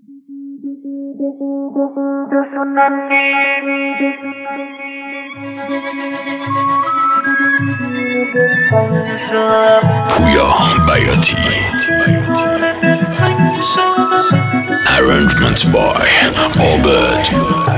پویا بیاتی Arrangement by عابد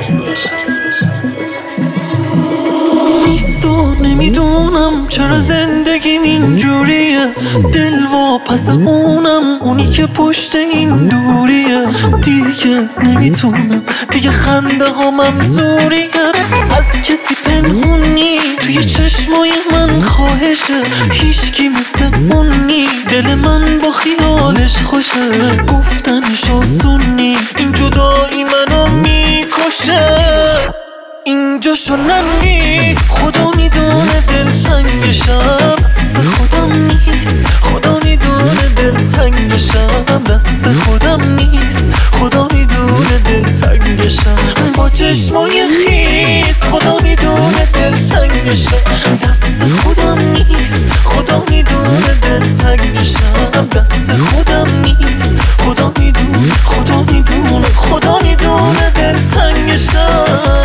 نیست و نمیدونم چرا زندگیم اینجوریه، دل واپس اونم، اونی که پشت این دوریه. دیگه نمیتونم، دیگه خنده ها منظوریه، از کسی پنهون نیست توی چشمای من خواهشه، هیچکی مثل اون نیست، دل من با خیالش خوشه، گفتنش آسون نیست، این جدایی منو میکشه. اینجا شنن نیست، خدا میدونه دلتنگشم، دست خودم نیست، خدا میدونه دلتنگشم، دست خودم نیست، خدا میدونه دلتنگشم، با چشمای خیس خدا میدونه دلتنگشم، دست خودم نیست، خدا میدونه دلتنگشم، دست خودم نیست، خدا میدونه، خدا میدونه، خدا میدونه دلتنگشم.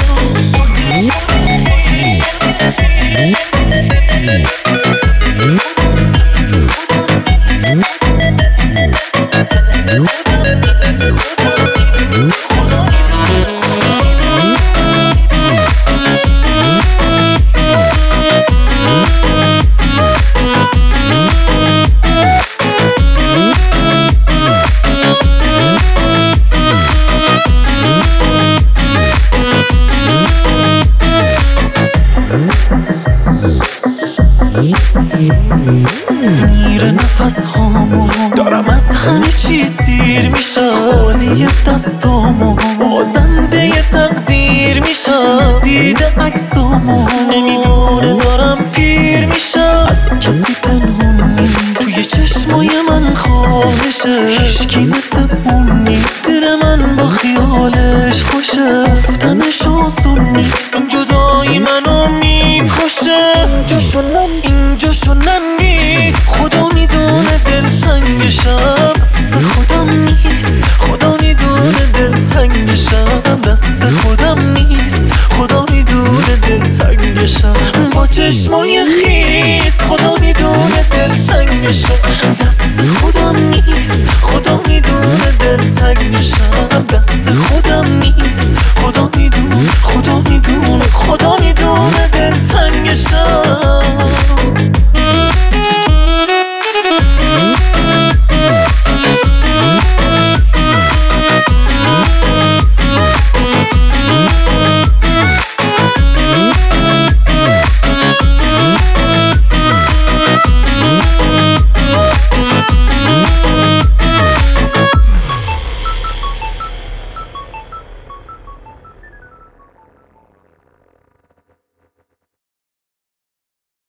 میره نفس هامو، دارم از همه چی سیر میشم، خالی دستامو، بازنده تقدیر میشم، دیده عکسامو، نمیدونه دارم پیر میشم، از کسی پنهون نیست توی چشمای من خواهشه، هیچکی مثل اون نیست، دل من با خیالش خوشه، گفتنش آسون نیست، این جدایی منو میکشه. اینجا شنن نیست، خدا میدونه دلتنگ